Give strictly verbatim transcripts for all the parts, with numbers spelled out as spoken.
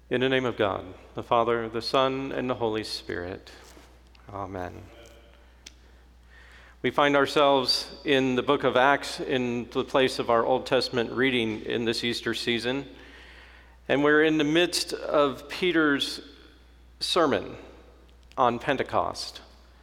In the name of God, the Father, the Son, and the Holy Spirit. Amen. We find ourselves in the book of Acts in the place of our Old Testament reading in this Easter season. And we're in the midst of Peter's sermon on Pentecost.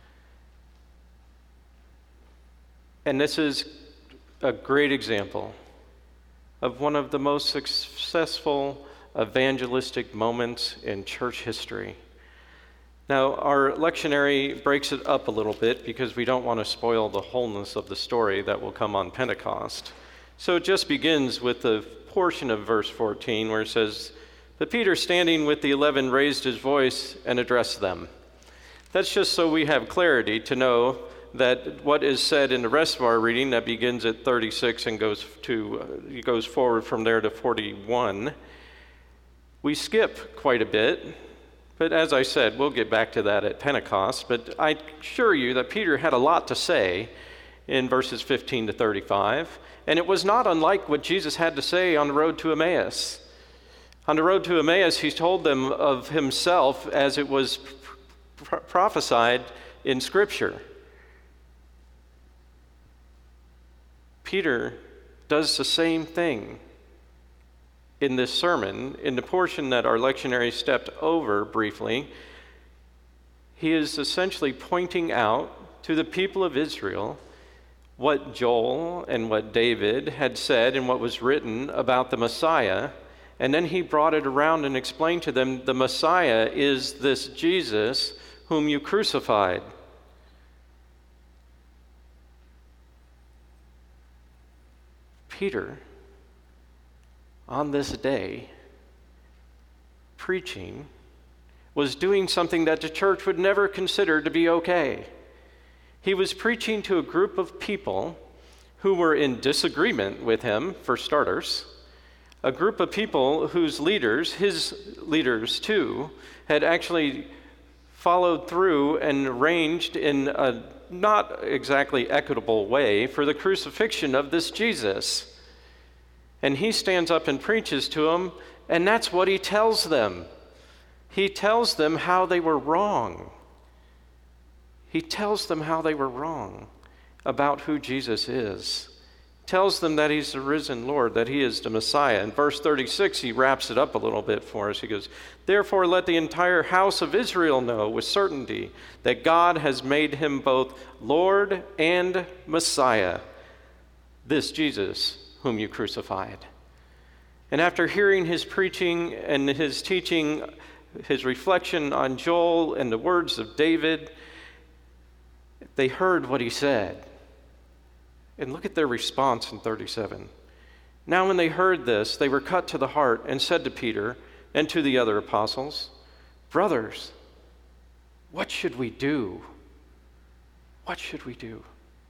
And this is a great example of one of the most successful evangelistic moments in church history. Now, our lectionary breaks it up a little bit because we don't want to spoil the wholeness of the story that will come on Pentecost. So it just begins with the portion of verse fourteen where it says, "But Peter, standing with the eleven, raised his voice and addressed them." That's just so we have clarity to know that what is said in the rest of our reading that begins at thirty-six and goes to uh, goes forward from there to forty-one, we skip quite a bit. But as I said, we'll get back to that at Pentecost. But I assure you that Peter had a lot to say in verses fifteen to thirty-five, and it was not unlike what Jesus had to say on the road to Emmaus. On the road to Emmaus, he told them of himself as it was pr- prophesied in Scripture. Peter does the same thing in this sermon. In the portion that our lectionary stepped over briefly, he is essentially pointing out to the people of Israel what Joel and what David had said and what was written about the Messiah, and then he brought it around and explained to them the Messiah is this Jesus whom you crucified. Peter, on this day, preaching, was doing something that the church would never consider to be okay. He was preaching to a group of people who were in disagreement with him, for starters, a group of people whose leaders, his leaders too, had actually followed through and arranged in a not exactly equitable way for the crucifixion of this Jesus. And he stands up and preaches to them, and that's what he tells them. He tells them how they were wrong. He tells them how they were wrong about who Jesus is. Tells them that he's the risen Lord, that he is the Messiah. In verse thirty-six, he wraps it up a little bit for us. He goes, "Therefore let the entire house of Israel know with certainty that God has made him both Lord and Messiah, this Jesus whom you crucified." And after hearing his preaching and his teaching, his reflection on Joel and the words of David, they heard what he said. And look at their response in thirty-seven. "Now when they heard this, they were cut to the heart and said to Peter and to the other apostles, 'Brothers, what should we do? What should we do?'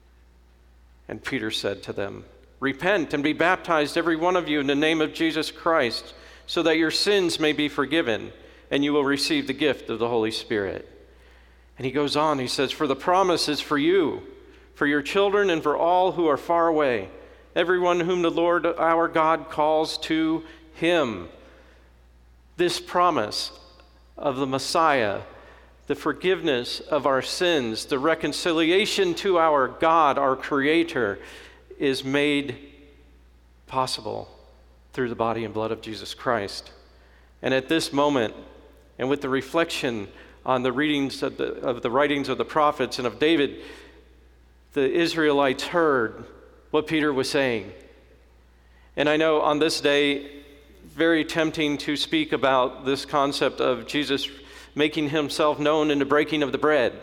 And Peter said to them, 'Repent and be baptized, every one of you, in the name of Jesus Christ, so that your sins may be forgiven, and you will receive the gift of the Holy Spirit.' And he goes on, he says, 'For the promise is for you, for your children, and for all who are far away, everyone whom the Lord our God calls to him.'" This promise of the Messiah, the forgiveness of our sins, the reconciliation to our God, our Creator, is made possible through the body and blood of Jesus Christ. And at this moment, and with the reflection on the readings of the, of the writings of the prophets and of David, the Israelites heard what Peter was saying. And I know on this day, very tempting to speak about this concept of Jesus making himself known in the breaking of the bread.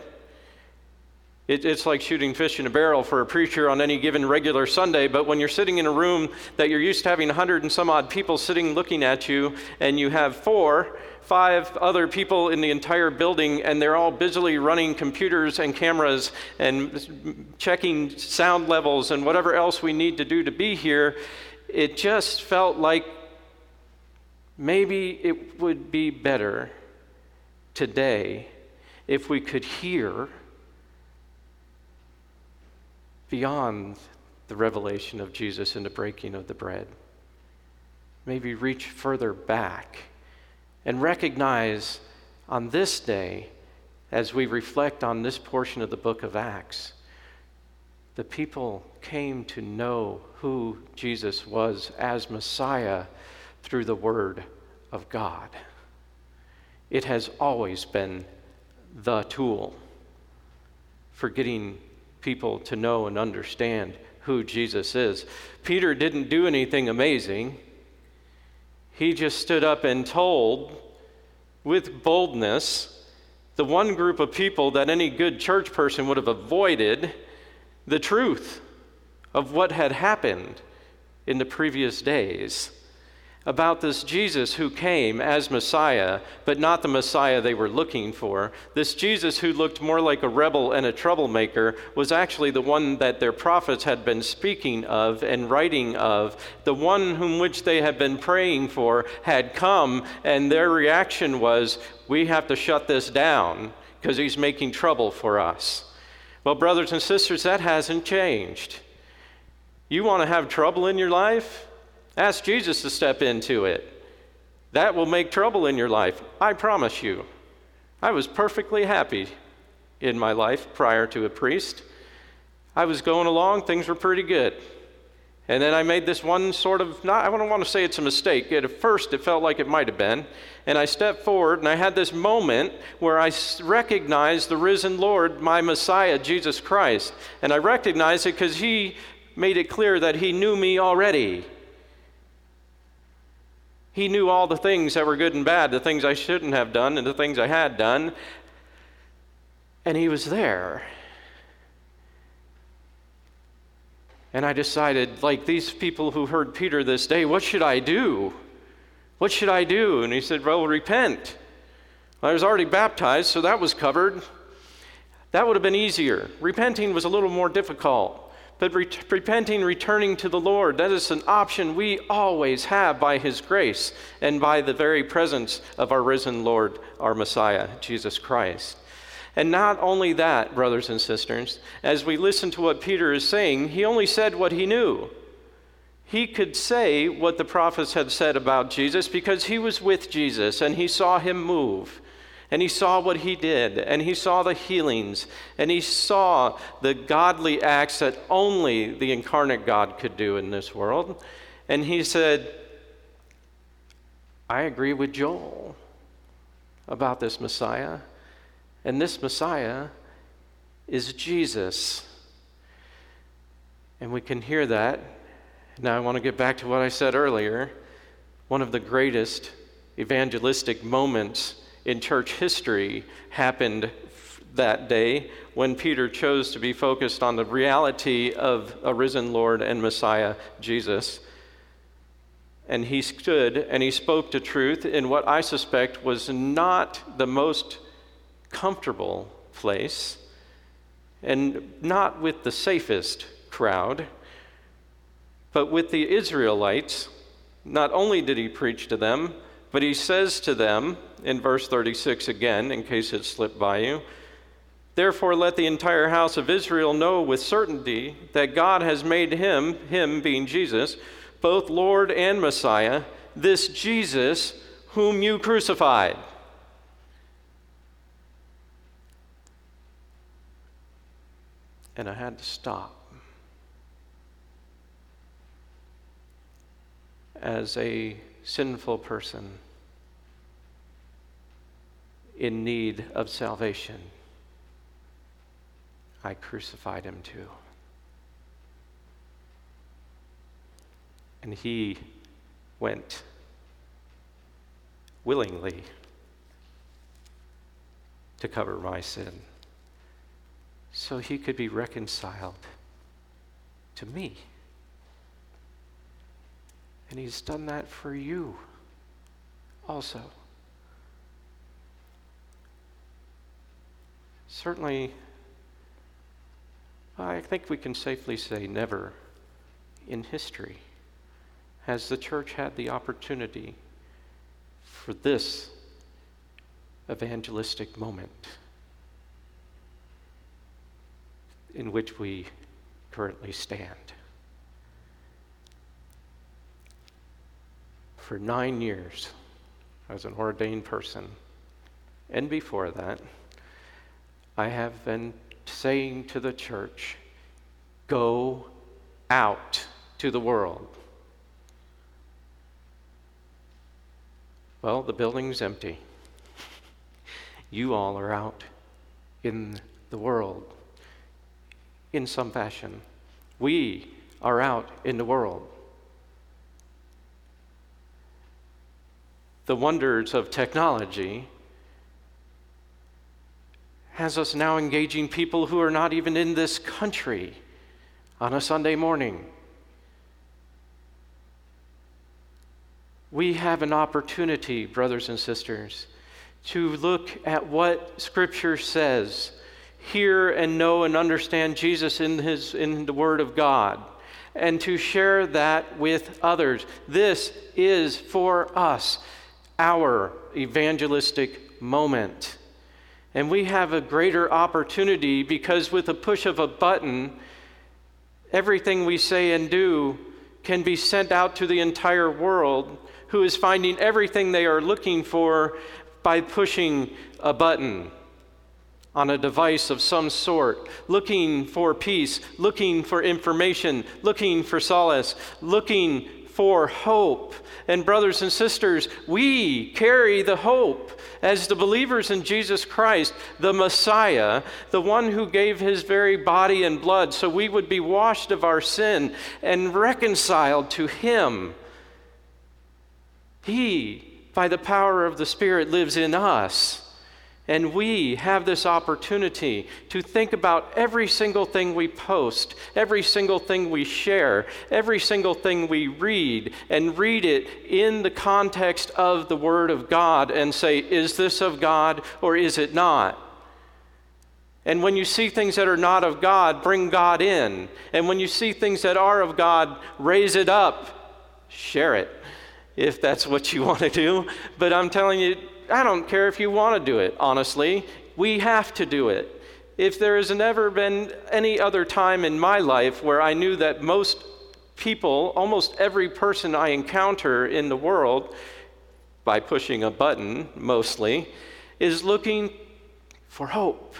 It, it's like shooting fish in a barrel for a preacher on any given regular Sunday, but when you're sitting in a room that you're used to having a hundred and some odd people sitting looking at you, and you have four, five other people in the entire building, and they're all busily running computers and cameras and checking sound levels and whatever else we need to do to be here, it just felt like maybe it would be better today if we could hear beyond the revelation of Jesus and the breaking of the bread. Maybe reach further back and recognize on this day, as we reflect on this portion of the book of Acts, the people came to know who Jesus was as Messiah through the Word of God. It has always been the tool for getting people to know and understand who Jesus is. Peter didn't do anything amazing. He just stood up and told with boldness the one group of people that any good church person would have avoided the truth of what had happened in the previous days about this Jesus who came as Messiah, but not the Messiah they were looking for. This Jesus who looked more like a rebel and a troublemaker was actually the one that their prophets had been speaking of and writing of. The one whom which they had been praying for had come, and their reaction was, we have to shut this down because he's making trouble for us. Well, brothers and sisters, that hasn't changed. You want to have trouble in your life? Ask Jesus to step into it. That will make trouble in your life, I promise you. I was perfectly happy in my life prior to a priest. I was going along, things were pretty good. And then I made this one sort of, not, I don't want to say it's a mistake. At first, it felt like it might have been. And I stepped forward, and I had this moment where I recognized the risen Lord, my Messiah, Jesus Christ. And I recognized it because he made it clear that he knew me already. He knew all the things that were good and bad, the things I shouldn't have done and the things I had done. And he was there. And I decided, like these people who heard Peter this day, what should I do? What should I do? And he said, well, repent. I was already baptized, so that was covered. That would have been easier. Repenting was a little more difficult. But re- repenting, returning to the Lord, that is an option we always have by his grace and by the very presence of our risen Lord, our Messiah, Jesus Christ. And not only that, brothers and sisters, as we listen to what Peter is saying, he only said what he knew. He could say what the prophets had said about Jesus because he was with Jesus and he saw him move. And he saw what he did, and he saw the healings, and he saw the godly acts that only the incarnate God could do in this world. And he said, I agree with Joel about this Messiah. And this Messiah is Jesus. And we can hear that. Now I want to get back to what I said earlier. One of the greatest evangelistic moments in church history happened that day when Peter chose to be focused on the reality of a risen Lord and Messiah, Jesus. And he stood and he spoke the truth in what I suspect was not the most comfortable place and not with the safest crowd, but with the Israelites. Not only did he preach to them, but he says to them in verse thirty-six again, in case it slipped by you, therefore let the entire house of Israel know with certainty that God has made him, him being Jesus, both Lord and Messiah, this Jesus whom you crucified. And I had to stop. As a sinful person in need of salvation, I crucified him too. And he went willingly to cover my sin so he could be reconciled to me. And he's done that for you also. Certainly, I think we can safely say never in history has the church had the opportunity for this evangelistic moment in which we currently stand. For nine years, I was an ordained person. And before that, I have been saying to the church, go out to the world. Well, the building's empty. You all are out in the world in some fashion. We are out in the world. The wonders of technology has us now engaging people who are not even in this country on a Sunday morning. We have an opportunity, brothers and sisters, to look at what Scripture says, hear and know and understand Jesus in his in the Word of God, and to share that with others. This is for us, our evangelistic moment. And we have a greater opportunity because with a push of a button, everything we say and do can be sent out to the entire world, who is finding everything they are looking for by pushing a button on a device of some sort, looking for peace, looking for information, looking for solace, looking for hope. And brothers and sisters, we carry the hope as the believers in Jesus Christ, the Messiah, the one who gave his very body and blood so we would be washed of our sin and reconciled to him. He, by the power of the Spirit, lives in us. And we have this opportunity to think about every single thing we post, every single thing we share, every single thing we read, and read it in the context of the Word of God and say, is this of God or is it not? And when you see things that are not of God, bring God in. And when you see things that are of God, raise it up, share it, if that's what you want to do. But I'm telling you, I don't care if you want to do it, honestly. We have to do it. If there has never been any other time in my life where I knew that most people, almost every person I encounter in the world, by pushing a button mostly, is looking for hope.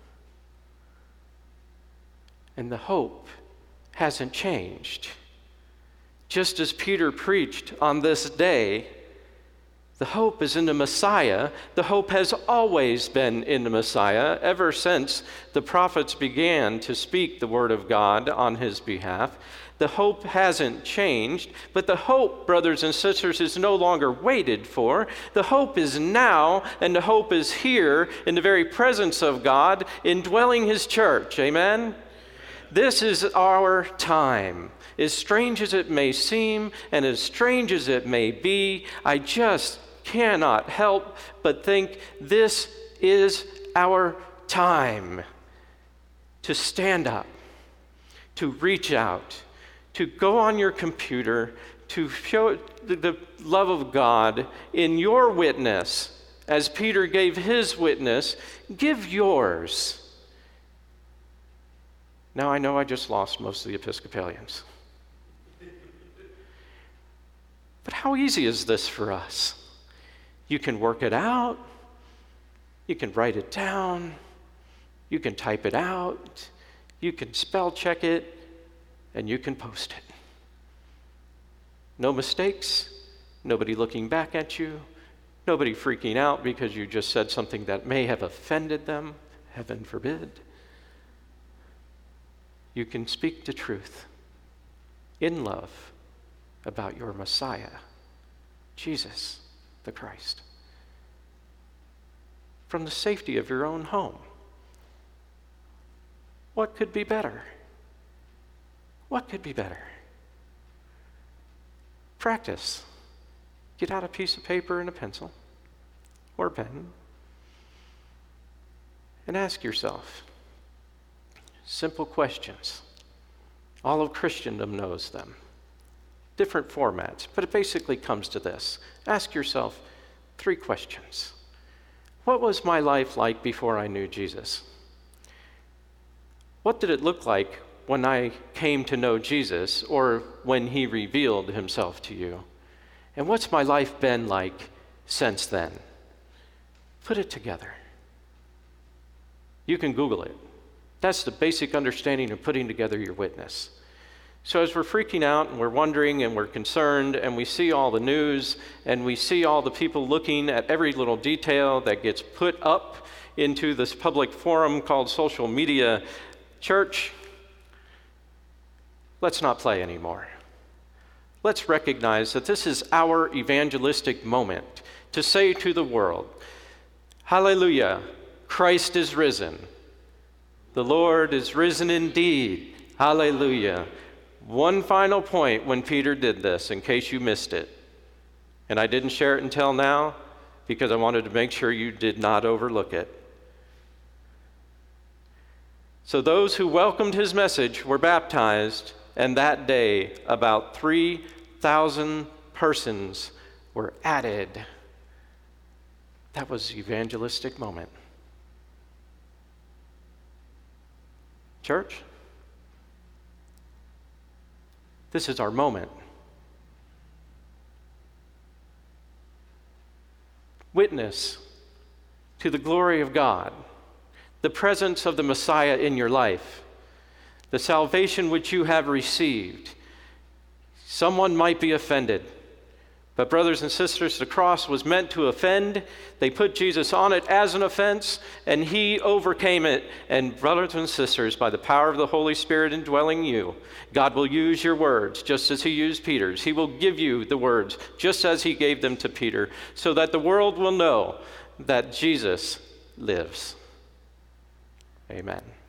And the hope hasn't changed. Just as Peter preached on this day, the hope is in the Messiah. The hope has always been in the Messiah ever since the prophets began to speak the word of God on his behalf. The hope hasn't changed, but the hope, brothers and sisters, is no longer waited for. The hope is now, and the hope is here in the very presence of God, indwelling his church. Amen? This is our time. As strange as it may seem, and as strange as it may be, I just cannot help but think this is our time to stand up, to reach out, to go on your computer, to show the love of God in your witness. As Peter gave his witness, give yours. Now I know I just lost most of the Episcopalians. But how easy is this for us? You can work it out. You can write it down. You can type it out. You can spell check it, and you can post it. No mistakes, nobody looking back at you, nobody freaking out because you just said something that may have offended them, heaven forbid. You can speak the truth in love about your Messiah, Jesus the Christ, from the safety of your own home. What could be better? What could be better? Practice. Get out a piece of paper and a pencil or a pen and ask yourself simple questions. All of Christendom knows them. Different formats, but it basically comes to this. Ask yourself three questions. What was my life like before I knew Jesus? What did it look like when I came to know Jesus or when he revealed himself to you? And what's my life been like since then. Put it together. You can Google it. That's the basic understanding of putting together your witness. So as we're freaking out and we're wondering and we're concerned and we see all the news and we see all the people looking at every little detail that gets put up into this public forum called social media, church, let's not play anymore. Let's recognize that this is our evangelistic moment to say to the world, hallelujah, Christ is risen. The Lord is risen indeed. Hallelujah. One final point when Peter did this, in case you missed it. And I didn't share it until now because I wanted to make sure you did not overlook it. So those who welcomed his message were baptized, and that day about three thousand persons were added. That was the evangelistic moment. Church, this is our moment. Witness to the glory of God, the presence of the Messiah in your life, the salvation which you have received. Someone might be offended, but brothers and sisters, the cross was meant to offend. They put Jesus on it as an offense, and he overcame it. And brothers and sisters, by the power of the Holy Spirit indwelling you, God will use your words just as he used Peter's. He will give you the words just as he gave them to Peter, so that the world will know that Jesus lives. Amen.